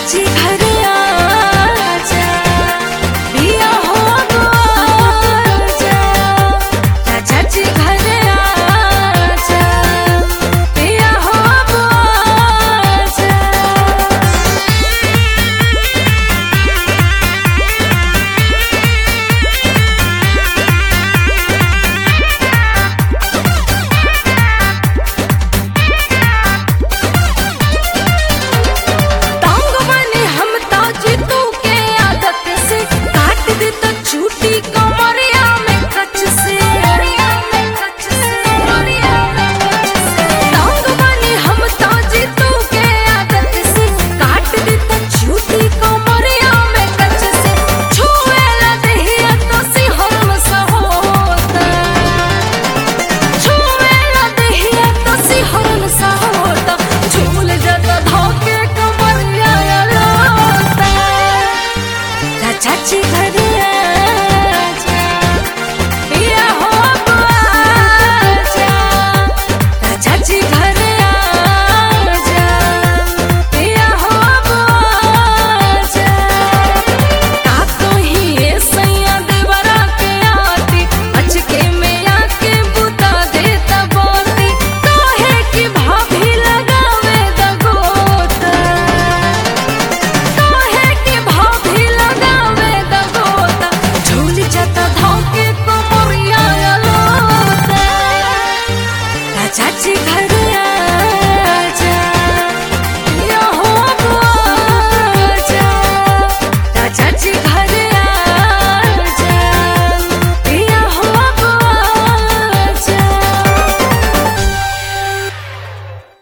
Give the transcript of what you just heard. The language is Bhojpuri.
चाची घर आजा, पिया हो आजा, चाची घर आजा, पिया हो आजा। छूटी कमरिया में कच से टांग बनी हम ताजी तू के आदत से काट दी तो छूटी कमरिया में कच से छुए ला दहिया तो सिहरन सा होता छुए ला दहिया तो सिहरन सा होता झूल जाता धोके कमरिया लोता चाची घर चाची